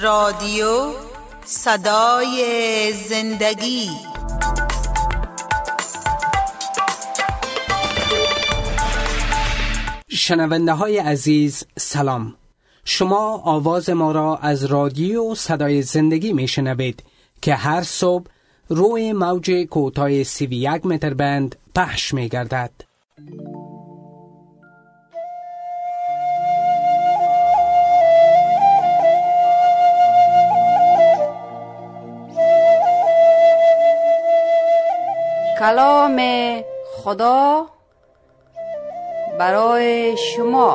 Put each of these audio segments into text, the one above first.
رادیو صدای زندگی. شنونده های عزیز سلام. شما آواز ما را از رادیو صدای زندگی می شنوید که هر صبح روی موج کوتاه 31 متر بند پخش می گردد. کلام خدا برای شما.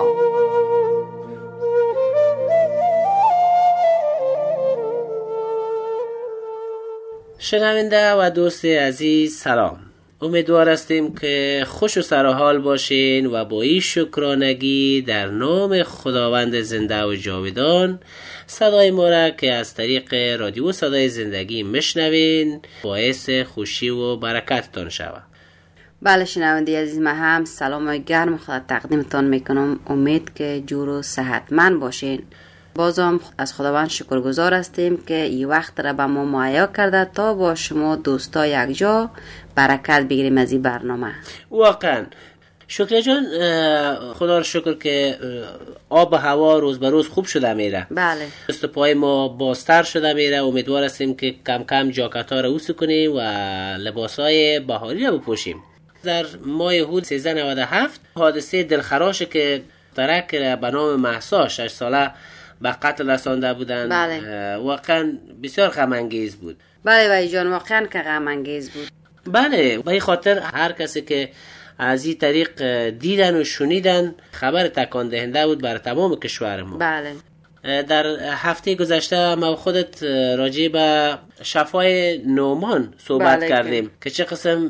شنونده و دوست عزیز سلام. امیدوار هستیم که خوش و سرحال باشین و با این شکرانگی در نام خداوند زنده و جاودان صدای ما را که از طریق رادیو صدای زندگی مشنوین باعث خوشی و برکتتان شود. بله شنونده عزیز، من هم سلام گرم خدا تقدیمتان میکنم. امید که جور و صحتمند باشین. بازم از خداوند شکرگزار هستیم که این وقت را به ما مهیا کرده تا با شما دوستا یک جا برکت بگیریم از این برنامه. واقعا شکر جان، خدا رو شکر که آب و هوا روز به روز خوب شده میره. بله. دست پای ما بازتر شده میره. امیدوار هستیم که کم کم جاکتا رو اوسو کنیم و لباسای بهاری رو بپوشیم. در ماه هود 1397 حادثه دلخراش که ترک به نام مهسا 6 ساله به قتل رسانده بودن. بله. واقعا بسیار غم انگیز بود. بله وای جان، واقعا که غم انگیز بود. بله، به این خاطر هر کسی که از این طریق دیدن و شنیدن خبر تکان دهنده بود برای تمام کشور ما. بله. در هفته گذشته ما خودت راجع به شفای نعمان صحبت کردیم که چه قسم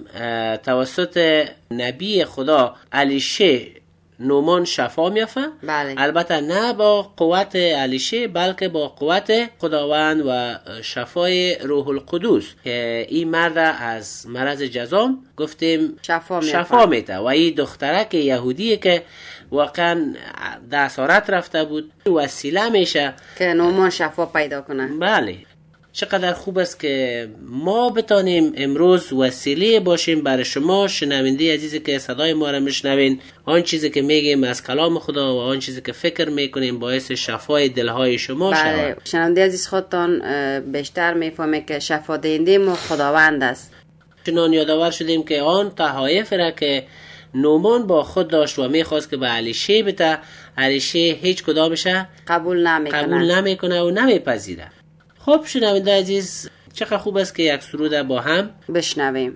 توسط نبی خدا الیشه نعمان شفا میافه. بله. البته نه با قوت الیشه بلکه با قوت خداوند و شفای روح القدس که این مرد از مرض جذام گفتیم شفا میده و این دخترک یهودیه که واقعا در اسارت رفته بود وسیله میشه که نعمان شفا پیدا کنه. بله. چقدر خوب است که ما بتانیم امروز وسیله باشیم برای شما شنونده عزیزی که صدای ما را میشنوین. آن چیزی که میگیم از کلام خدا و آن چیزی که فکر میکنیم باعث شفای دلهای شما شود. بله. شنونده عزیز خودتان بیشتر میفهمه که شفا دهنده ما خداوند است. چنان یادآور شدیم که آن تحایف را که نعمان با خود داشت و میخواست که به الیشه بده، الیشه هیچ کدامشه قبول نمیکنه و نمیپذیره. خب شنونده عزیز، چقدر خوب است که یک سرود با هم بشنویم.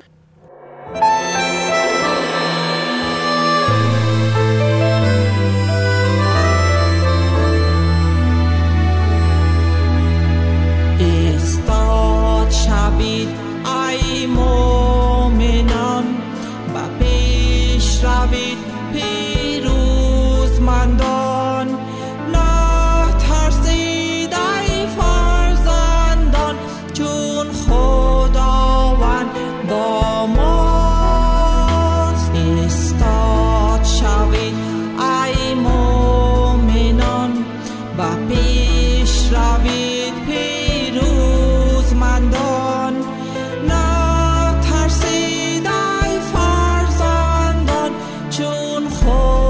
استاد شوید ای مومنان و پیش روید پیروزمندان. با ماست استاد شوید ای مومنان و پیش روید پیروزمندان. نه ترسید ای فرزندان چون خود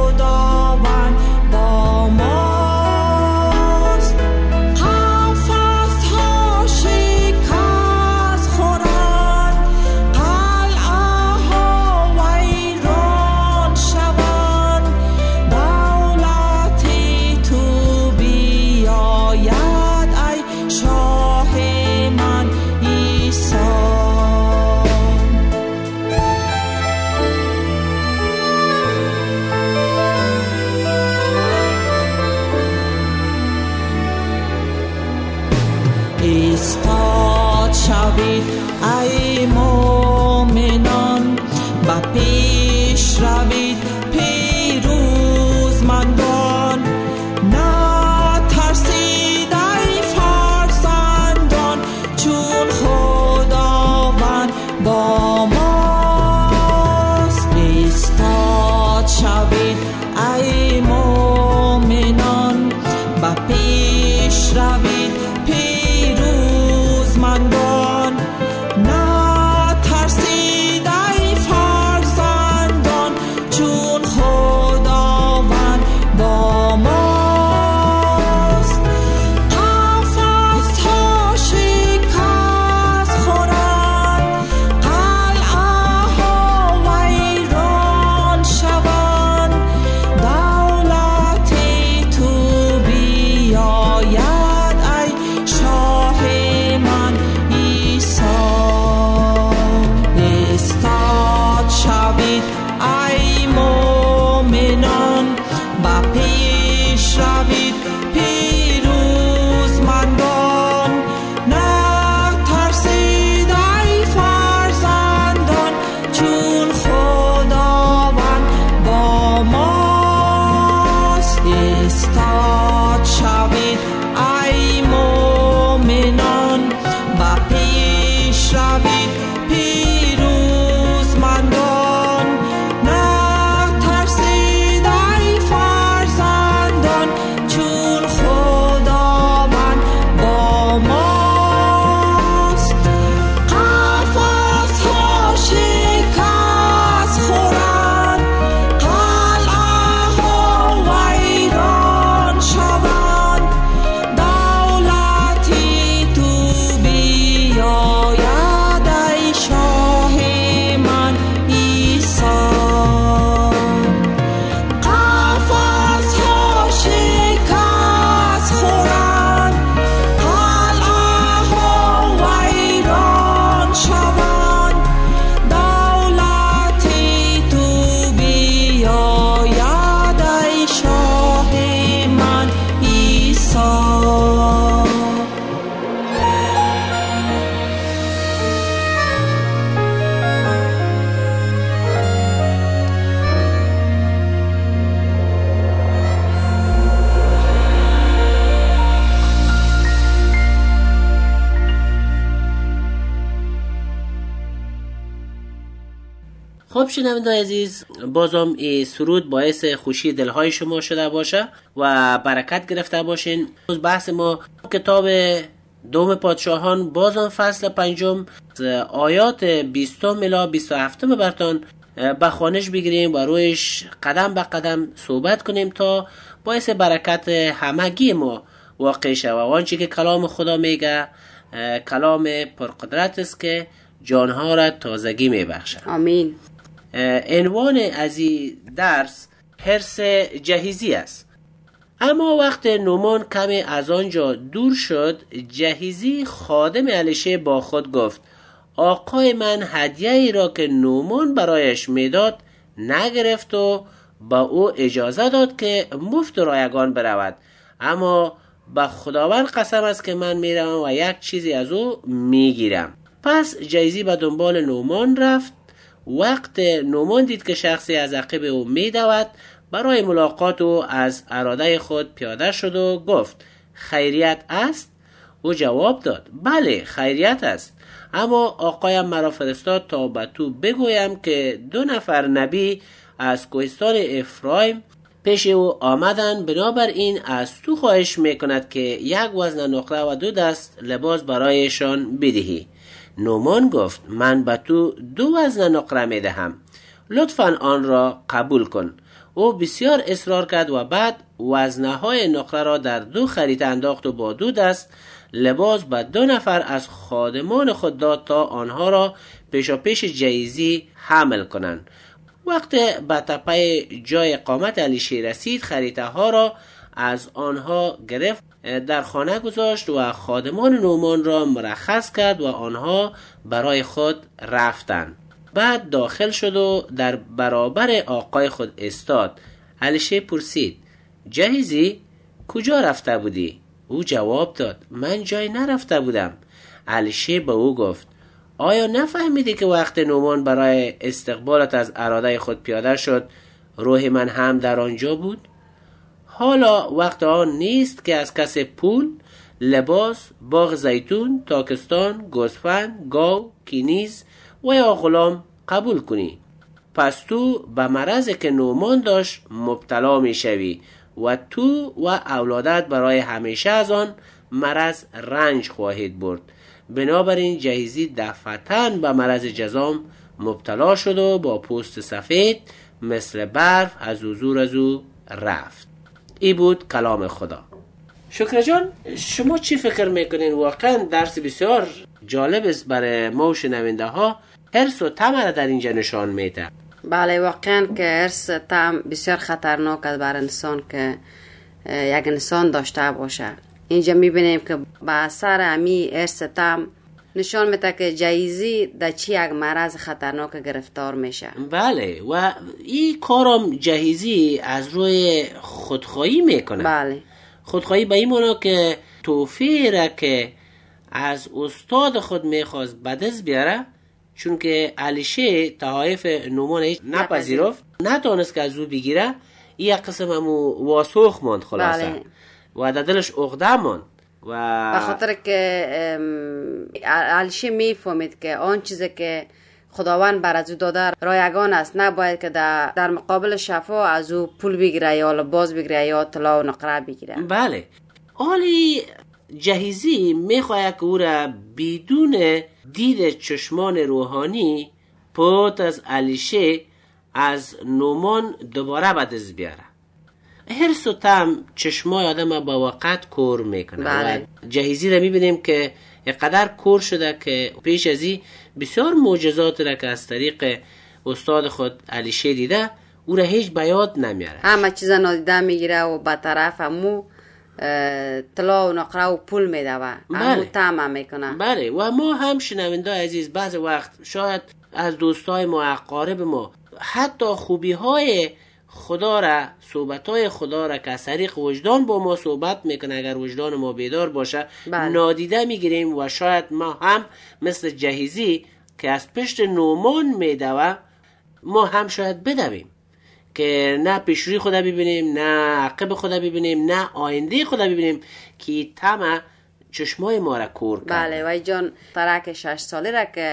خب شنوندگان عزیز، بازم این سرود باعث خوشی دلهای شما شده باشه و برکت گرفته باشین. بحث ما کتاب دوم پادشاهان بازم فصل 5 آیات 20 الی 27 براتون به خوانش بگیریم و رویش قدم به قدم صحبت کنیم تا باعث برکت همگی ما واقع شود. و آنچه که کلام خدا میگه کلام پرقدرت است که جانها را تازگی میبخشد. آمین. عنوان از این درس حرص جهیزی است. اما وقت نومان کمی از آنجا دور شد، جهیزی خادم الیشه با خود گفت: آقای من هدیه ای را که نومان برایش میداد نگرفت و با او اجازه داد که مفت رایگان برود، اما به خداوند قسم است که من میروم و یک چیزی از او میگیرم. پس جهیزی به دنبال نومان رفت. وقت نومان دید که شخصی از عقب او میدود، برای ملاقات او از اراده خود پیاده شد و گفت: خیریت است؟ او جواب داد: بله خیریت است، اما آقایم مرا فرستاد تا به تو بگویم که 2 نفر نبی از کوهستان افرایم پیش او آمدن، بنابراین از تو خواهش میکند که 1 وزن نقره و 2 دست لباس برایشان بدهی. نومان گفت: من به تو 2 وزن نقره میدهم، لطفاً آن را قبول کن. او بسیار اصرار کرد و بعد وزنهای نقره را در 2 خریطه انداخت و با 2 دست لباس به 2 نفر از خادمان خود داد تا آنها را پیشا پیش جهیزی حمل کنند. وقت به تپه جای اقامت الیشه رسید، خریطه ها را از آنها گرفت، در خانه گذاشت و خادمان نومان را مرخص کرد و آنها برای خود رفتند. بعد داخل شد و در برابر آقای خود استاد. الیشه پرسید: جهیزی کجا رفته بودی؟ او جواب داد: من جای نرفته بودم. الیشه به او گفت: آیا نفهمیدی که وقت نومان برای استقبالت از اراده خود پیاده شد، روح من هم در آنجا بود؟ حالا وقت آن نیست که از کس پول، لباس، باغ زیتون، تاکستان، گوسفند، گاو، کنیز و یا غلام قبول کنی. پس تو به مرضی که نومان داشت مبتلا می شوی و تو و اولادت برای همیشه از آن مرض رنج خواهید برد. بنابراین جهیزی دفعتاً به مرض جذام مبتلا شد و با پوست سفید مثل برف از حضور از او رفت. ای بود کلام خدا. شکر جان، شما چی فکر میکنین؟ واقعا درس بسیار جالب است برای ما و شنونده ها. حرص و طمع را در اینجا نشان میده. بله واقعا که حرص طمع بسیار خطرناک است برای انسان که یک انسان داشته باشه. اینجا میبینیم که با اثر امی حرص طمع نشان میده که جهیزی در چی یک مرض خطرناک گرفتار میشه. بله، و این کارم جهیزی از روی خودخواهی میکنه. بله، خودخواهی به این معنی که توفیه را که از استاد خود میخواست به دست بیاره، چون که الیشه تحایف نومان نپذیرفت، نتونست که از او بگیره، این یک قسم همو واسوخ ماند خلاصه. بله. و در دلش عقده ماند و به خاطر که الیشه میفهمید که آن چیزی که خداوند بر از او داده رایگان است، نباید که در مقابل شفا از او پول بگیره یا لباس بگیره یا طلا و نقره بگیره. بله، حالی جهیزی میخواهد که او را بدون دید چشمان روحانی پوت از الیشه از نومان دوباره به دست بیاره. حرص و طمع چشمای آدم با وقت کور میکنه. بله. و جهیزی را میبینیم که اینقدر کور شده که پیش از این بسیار معجزات را که از طریق استاد خود الیشه دیده او را هیچ به یاد نمیاره. همه چیز نادیده میگیره و به طرف مو طلا و نقره و پول میده و همو طمع میکنه. بله، و ما هم شنونده عزیز بعض وقت شاید از دوستای ما، اقارب ما، حتی خوبی های خدا را، صحبت های خدا را که از طریق وجدان با ما صحبت میکنه، اگر وجدان ما بیدار باشه، بله، نادیده میگیریم و شاید ما هم مثل جهیزی که از پشت نومان میدوه، ما هم شاید بدویم که نه پیشروی خدا ببینیم، نه عقب خدا ببینیم، نه آینده خدا ببینیم، که طمع چشمای ما را کور کرد. بله، و جان ترک 6 ساله را که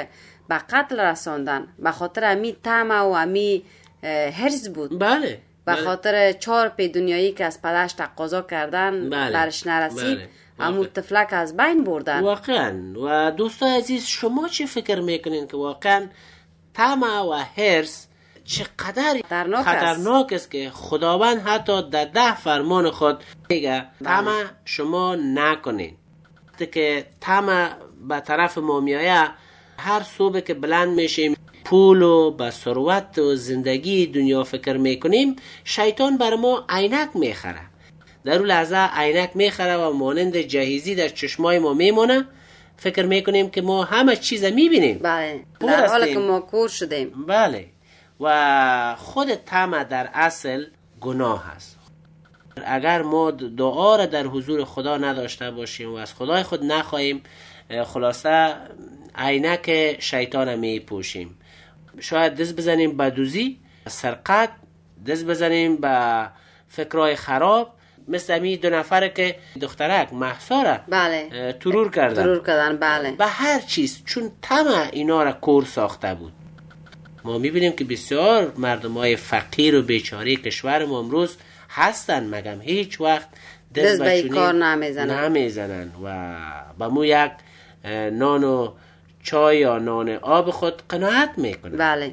به قتل رساندن به خاطر امی طمع و امی حرص بود. بله. به خاطر 4 پی دنیایی که از پدرش تقاضا کردن برش نرسید. امو طفلک از بین بردن. واقعا. و دوستان عزیز، شما چی فکر میکنین که واقعا طمع و حرص چقدر خطرناک است که خداوند حتی در 10 فرمان خود میگه طمع شما نکنین. وقتی که طمع به طرف ما میایه، هر صبح که بلند میشیم پول و به ثروت و زندگی دنیا فکر میکنیم، شیطان بر ما عینک میخره. در اون لحظه عینک میخره و مانند جهیزی در چشمای ما میمونه. فکر میکنیم که ما همه چیز میبینیم. بله. در حالی که ما کور شدیم. بله. و خود طمع در اصل گناه است. اگر ما دعا را در حضور خدا نداشته باشیم و از خدای خود نخواهیم، خلاصه عینک شیطان می پوشیم. شاید دست بزنیم به دوزی، سرقت، دست بزنیم به فکرهای خراب، مثل امی 2 نفر که دخترک مهسا را بله ترور کردن. بله. به هر چیز، چون طمع اینا را کور ساخته بود. ما میبینیم که بسیار مردمای فقیر و بیچاره کشور ما امروز هستن، مگم هیچ وقت دست به کار نمیزنن و با مو یک نان و چای یا نان آب خود قناعت میکنن. بله.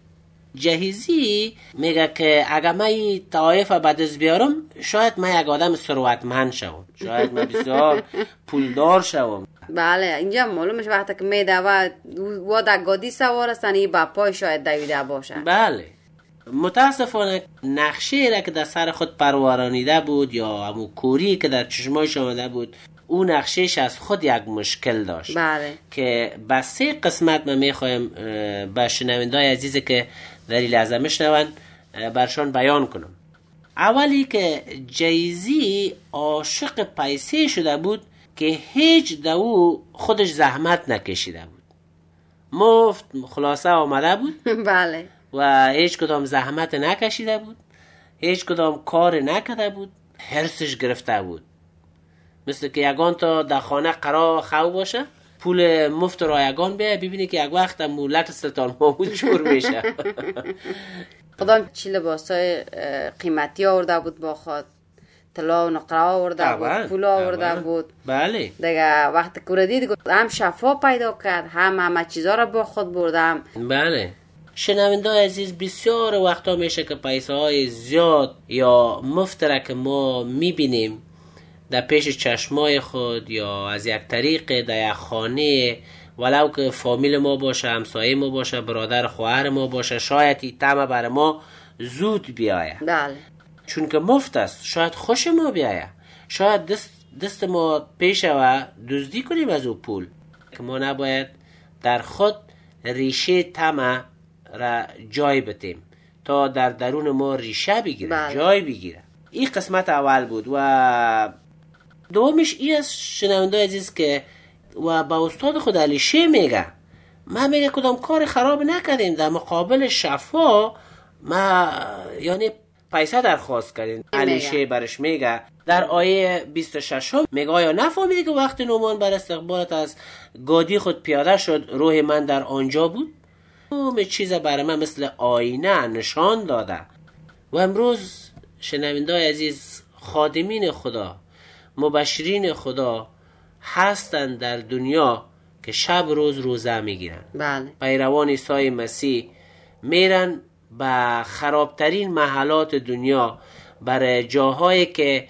جهیزی میگه که اگر من این طایف به دست بیارم، شاید من یک آدم ثروتمند شوم، شاید من بسیار پولدار شوم. بله. اینجا معلوم میشه وقتی که میده و در گادی سوار هستن، این با پای شاید دویده باشه. بله. متاسفانه نقشه را که در سر خود پروارانیده بود یا همون کوری که در چشمایش آمده بود، اون نقشهش از خود یک مشکل داشت. بله. که به 3 قسمت من میخوایم به شنوندای عزیزی که در این لحظه میشنون برشان بیان کنم. اولی که جهیزی عاشق پیسه شده بود که هیچ دو خودش زحمت نکشیده بود، مفت خلاصه آمده بود. بله. و هیچ کدام زحمت نکشیده بود، هیچ کدام کار نکرده بود، حرصش گرفته بود. مثل که یگان تا در خانه قرار خو باشه، پول مفت رایگان بیه، ببینی که یک وقت مولت سلطان محمود شور میشه. خدام چی لباسای قیمتی آورده بود با خود، طلا و نقره آورده بود، پول آورده بود. بله. دیگه وقتی که دید هم شفا پیدا کرد، همه چیزا را با خود بردم. بله. شنونده عزیز، بسیار وقتا میشه که پیسه های زیاد یا مفت را که ما میبینیم در پیش چشمای خود یا از یک طریق در یک خانه، ولو که فامیل ما باشه، همسایه ما باشه، برادر خواهر ما باشه، شاید این طمع بر ما زود بیایه. بله. چون که مفت است، شاید خوش ما بیایه، شاید دست ما پیشه و دزدی کنیم از او پول. که ما نباید در خود ریشه طمع را جای بتیم تا در درون ما ریشه بگیره. بله. جای بگیره. این قسمت اول بود. و دومش این است شنونده عزیز که و با استاد خود علی شی میگه، من میگه کدام کار خراب نکردیم، در مقابل شفا ما یعنی پیسه درخواست کردیم. علی شی برش میگه در آیه 26 میگه آیا نفهمیدی که وقتی نومان بر استقبالت از گادی خود پیاده شد، روح من در آنجا بود؟ همه چیز برای من مثل آینه نشان داده. و امروز شنوندای عزیز، خادمین خدا، مبشرین خدا هستند در دنیا که شب روز روزه میگیرن. بله. پیروان عیسی مسیح میرن به خرابترین محلات دنیا، برای جاهایی که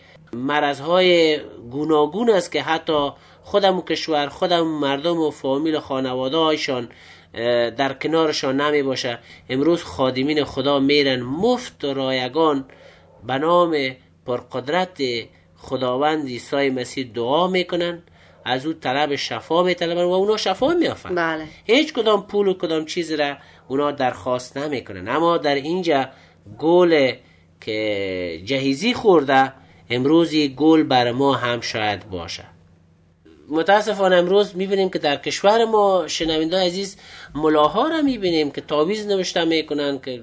مرضهای گوناگون است که حتی خودمون کشور، خودمون مردم و فامیل و خانواده هایشان در کنارشان نمی باشه. امروز خادمین خدا میرن مفت و رایگان به نام پرقدرت خداوند عیسی مسیح دعا میکنن، از او طلب شفا میطلبن و اونا شفا میافن. بله. هیچ کدام پول و کدام چیز را اونا درخواست نمیکنن. اما در اینجا گل که جهیزی خورده، امروزی گل بر ما هم شاید باشه. متاسفانه امروز میبینیم که در کشور ما شنونده عزیز، ملاها را میبینیم که تعویض نوشته میکنن که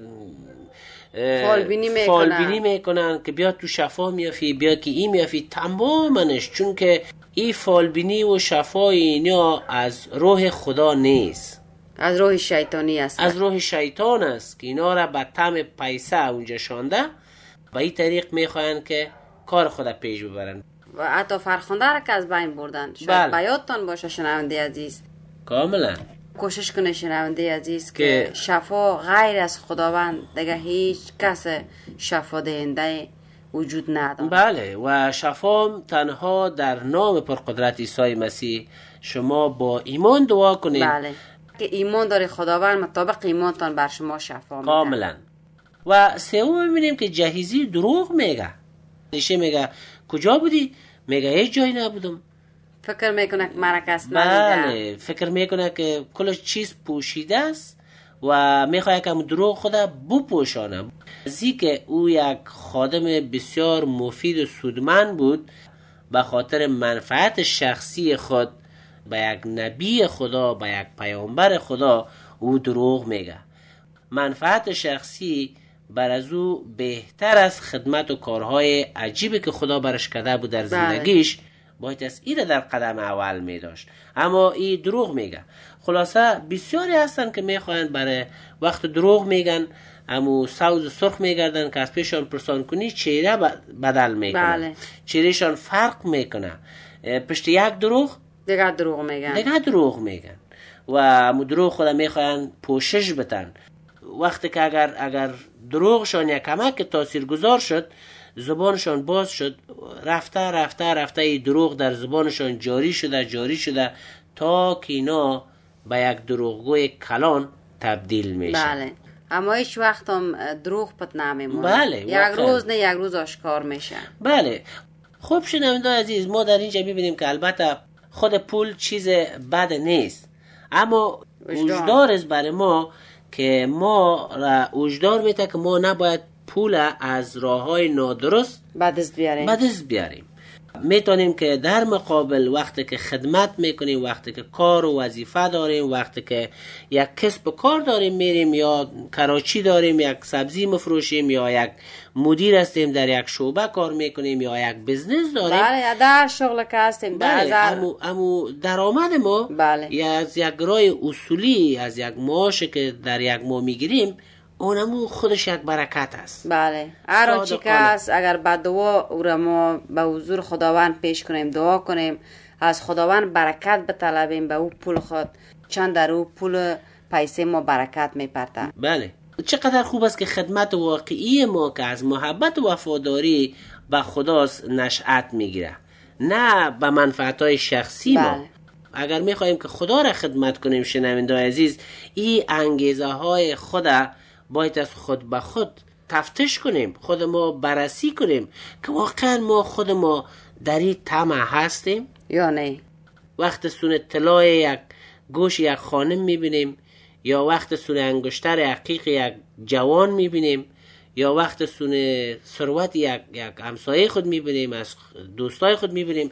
فالبینی میکنن که بیا تو شفا میافی، بیا که این میافی. تمامنش چون که این فالبینی و شفای اینا از روح خدا نیست. از روح شیطانی است. از روح شیطان است که اینا را به طمع پیسه اونجا شانده و این طریق میخواین که کار خود پیش ببرن و حتی فرخنده را که از بین بردن. شاید بله. بیادتان باشه شنونده عزیز. کاملا کوشش کنه شنونده عزیز که شفا غیر از خداوند دیگه هیچ کس شفا دهنده وجود نداره. بله و شفا تنها در نام پرقدرت عیسی مسیح. شما با ایمان دعا کنید. بله که ایمان داره خداوند مطابق ایمانتان بر شما شفا میده. کاملا. و سوم میبینیم که جهیزی دروغ میگه. ایشه میگه کجا بودی؟ میگه هیچ جایی نبودم. فکر میکنه که مرکز ندیده. بله فکر میکنه که کل چیز پوشیده است و میخواد که دروغ خدا بپوشانه. زی که او یک خادم بسیار مفید و سودمند بود به خاطر منفعت شخصی خود به یک نبی خدا، به یک پیامبر خدا او دروغ میگه. منفعت شخصی بر از او بهتر از خدمت و کارهای عجیبی که خدا برش کرده بود در زندگیش باید از این در قدم اول می داشت، اما این دروغ میگه. خلاصه بسیاری هستن که میخواین برای وقت دروغ میگن امو سوز سرخ میگردن که از پیشان پرسان کنی چهره بدل میکنن. بله. چهرهشان فرق میکنه. پشت یک دروغ دیگه دروغ میگن و امو دروغ خود میخواین پوشش بتن. وقتی که اگر دروغشان یک کمک تاثیرگذار شد، زبانشان باز شد، رفته این دروغ در زبانشان جاری شده تا که اینا به یک دروغگوی کلان تبدیل میشه. بله اما هیچ وقت هم دروغ پت نمیمونه. بله یک روز نه یک روز آشکار میشه. بله. خب شنونده عزیز، ما در اینجا ببینیم که البته خود پول چیز بد نیست، اما وجدار است برای ما که ما را وجدار میده که ما نباید پول از راههای نادرست به دست بیاریم. میتونیم که در مقابل وقتی که خدمت میکنیم، وقتی که کار و وظیفه داریم، وقتی که یک کسب و کار داریم میریم یا کراچی داریم، یک سبزی مفروشیم یا یک مدیر هستیم در یک شعبه کار میکنیم یا یک بزنس داریم. بله در شغل که هستیم. بله امو درآمد ما بله. یا از یک راه اصولی از یک معاش که در یک ماه میگیریم اونمو خودش یک برکت است. بله هر آنچه که هست اگر با دعا او را ما به حضور خداوند پیش کنیم، دعا کنیم، از خداوند برکت بطلبیم به او پول خود، چند در او پول پیسه ما برکت میپرده. بله چقدر خوب است که خدمت واقعی ما که از محبت و وفاداری به خداست نشأت میگیره، نه به منفعت‌های شخصی ما. اگر میخواهیم که خدا را خدمت کنیم شنونده عزیز، این انگیزه های خدا باید از خود به خود تفتیش کنیم، خود ما بررسی کنیم که واقعا ما خود ما در این طمع هستیم یا نه. وقت سون طلای یک گوش یک خانم میبینیم، یا وقت سون انگشتر عقیق یک جوان میبینیم، یا وقت سون ثروت یک همسایه خود میبینیم، از دوستای خود میبینیم،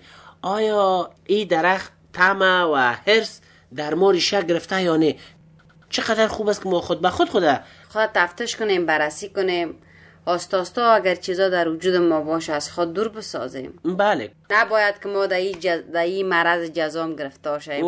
آیا این درخت طمع و حرص در ما ریشه گرفته یا نه؟ چقدر خوب است که ما خود به خود تفتیش کنیم، بررسی کنیم، آستا اگر چیزا در وجود ما باشه از خود دور بسازیم. بله نباید که ما در این مرض جزام گرفتار شویم.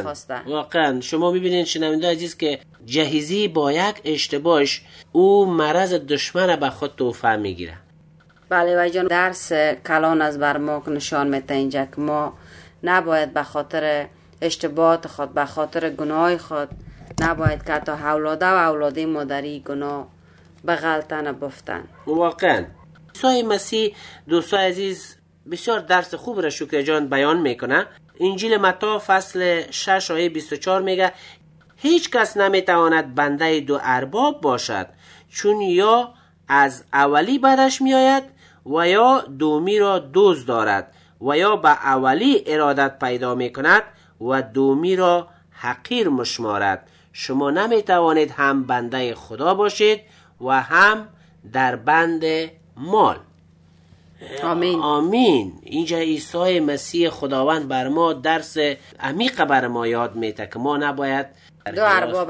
واقعا شما میبینید شنونده عزیز که جهیزی با یک اشتباهش او مرض دشمن به خود توفه میگیره. بله و جان درس کلان از بر ما نشان میده اینجا که ما نباید به خاطر اشتباهات خود، به خاطر گناه خود، نباید که تا اولاده و اولاده مادری گناه به غلطه بفتن. واقعا عیسی مسیح دوستان عزیز بسیار درس خوب را شکر جان بیان میکنه. انجیل متی فصل 6 آیه 24 میگه هیچ کس نمیتواند بنده دو ارباب باشد، چون یا از اولی بدش میآید و یا دومی را دوست دارد، و یا به اولی ارادت پیدا میکند و دومی را حقیر مشمارد. شما نمیتوانید هم بنده خدا باشید و هم در بند مال. آمین. آمین. اینجا عیسی مسیح خداوند بر ما درس عمیق بر ما یاد میده که ما نباید دو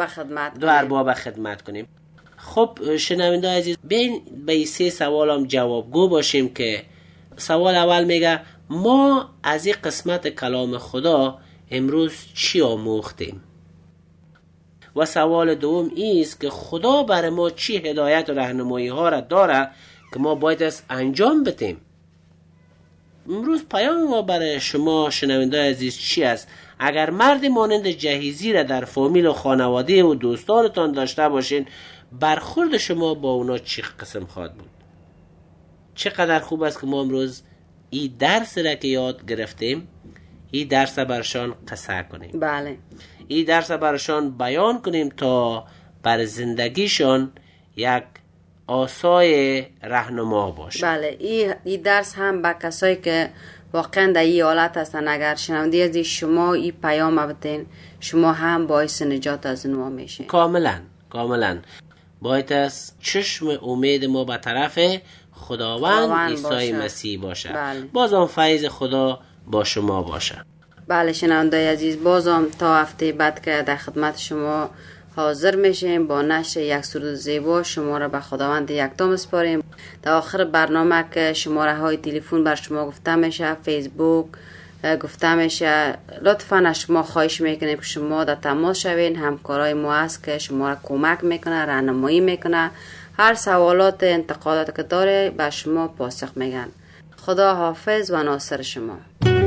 ارباب خدمت کنیم. خب شنونده عزیز، بین به سه سوالم جوابگو باشیم که سوال اول میگه ما از این قسمت کلام خدا امروز چی آموختیم؟ و سوال دوم است که خدا برای ما چی هدایت و راهنمایی ها را داره که ما باید از انجام بدیم. امروز پیام ما برای شما شنوندگان عزیز چی است؟ اگر مردی مانند جهیزی را در فامیل و خانواده و دوستانتان داشته باشین، برخورد شما با اونا چی قسم خواهد بود؟ چقدر خوب است که ما امروز این درس را که یاد گرفتیم، این درس برشان قصه کنیم. بله. این درس برشان بیان کنیم تا بر زندگیشان یک آسای رهنما باشه. بله، این درس هم با کسایی که واقعا در این حالت هستن، اگر شنونده از شما این پیام بدین، شما هم باعث نجات از اونها میشه. کاملا باید از چشم امید ما به طرف خداوند عیسی مسیح باشه. بله. بازم فیض خدا با شما باشه. بله شنونده عزیز، بازم تا هفته بعد که در خدمت شما حاضر میشیم با نشر یک سرود زیبا، شما را به خداوند یکتا میسپاریم. در آخر برنامه که شماره های تلفن بر شما گفته میشه، فیسبوک گفته میشه، لطفاً از شما خواهش میکنیم که شما در تماس شوین. همکارای ما هست که شما را کمک میکنه، راهنمایی میکنه، هر سوالات انتقادات که داره به شما پاسخ میگن. خدا حافظ و ناصر شما.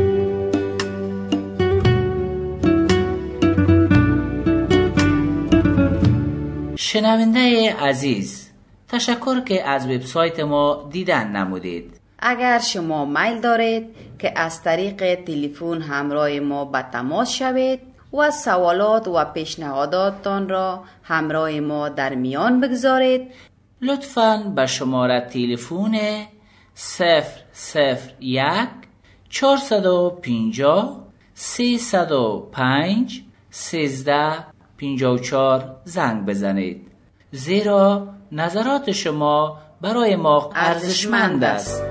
شنونده عزیز، تشکر که از وبسایت ما دیدن نمودید. اگر شما میل دارید که از طریق تلفن همراه ما به تماس شوید و سوالات و پیشنهاداتتان را همراه ما در میان بگذارید، لطفاً به شماره تلفن 001 450 305 1354 زنگ بزنید، زیرا نظرات شما برای ما ارزشمند است.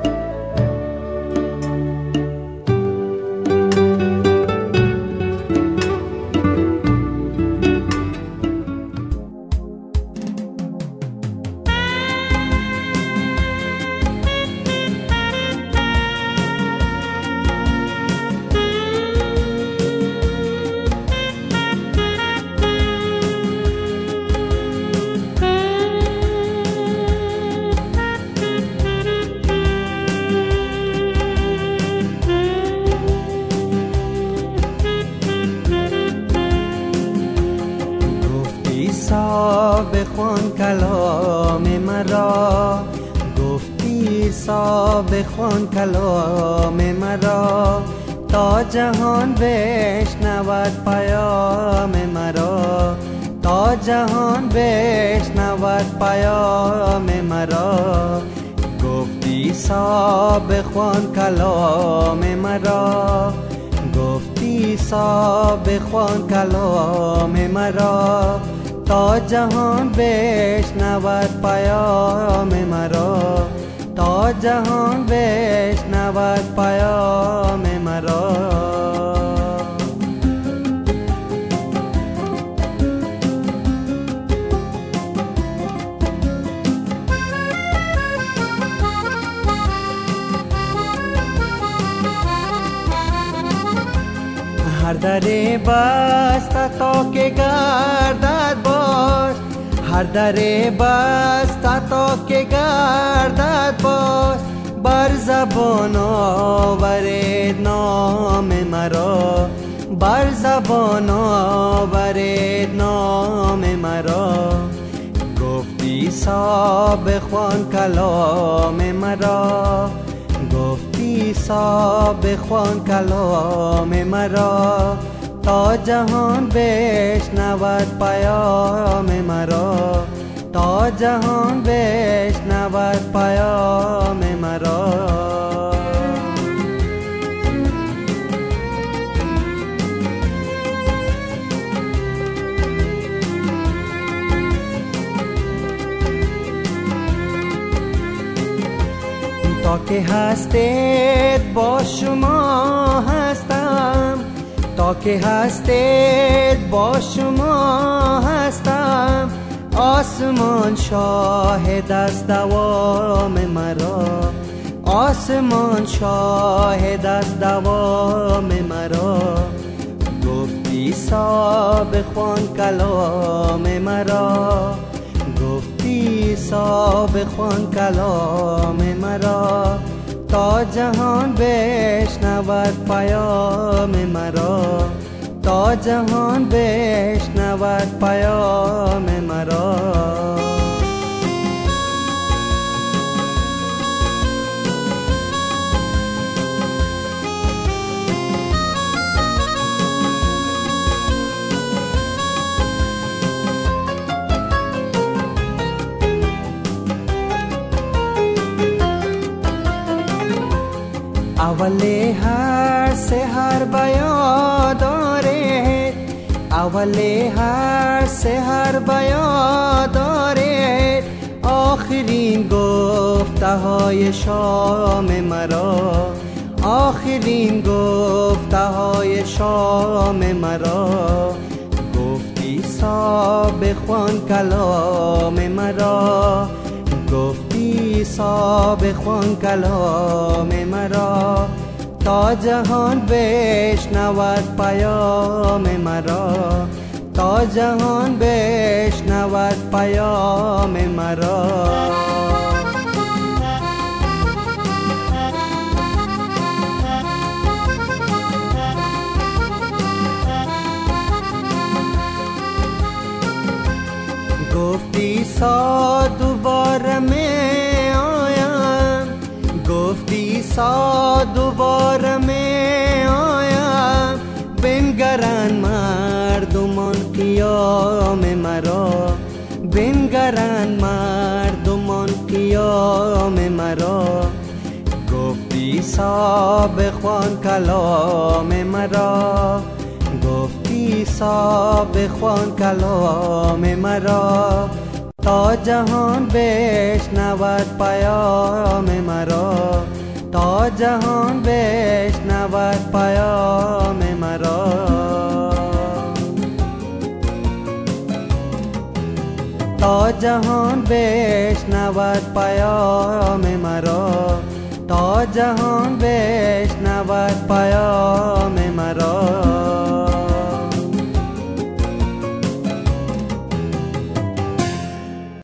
بخوان کلام مرا، گفتی سا بخوان کلام مرا، تا جهان بشنود پیام مرا، تا جهان بشنود پیام مرا. گفتی سا بخوان کلام مرا، گفتی سا بخوان کلام مرا، تا جهان بشنود پیام مرا، تا جهان بشنود پیام مرا. هر دری بسته تا که گردد باش، هر دری بسته تا که گردد باش، بر زبان آورید نام مرا، بر زبان آورید نام مرا. گفتی سا بخوان کلام مرا، گفتی سا بخوان کلام مرا، تا جهان بشنود پیام مرا، تا جهان بشنود پیام مرا. تا که هستید با شما هستم، تا که هستید با شما هستم، آسمان شاهد از دوام مرا، آسمان شاهد از دوام مرا. گفتی عیسی بخوان کلام مرا، گفتی عیسی بخوان کلام مرا، تا جهان بشنود پیام مرا، تا جهان بشنود پیام مرا. اوله هر سحر بیا داره، اوله هر سحر بیا داره، آخرین گفته های شام مرا، آخرین گفته های شام مرا. گفتی عیسی بخوان کلام مرا، گفتی عیسی بخوان کلام مرا، تا جهان بشنود پیام مرا، تا جهان بشنود پیام مرا. گفتی عیسی دوباره می آیم، گفتی عیسی دوباره می آیم، بنگرن مردمان قیام مرا، بنگرن مردمان قیام مرا. گفتی عیسی بخوان کلام مرا، گفتی عیسی بخوان کلام مرا، تا جهان بشنود پیام مرا، تا جهان بشنود پیام مرا. تا جهان بشنود پیام مرا، تا جهان بشنود پیام مرا.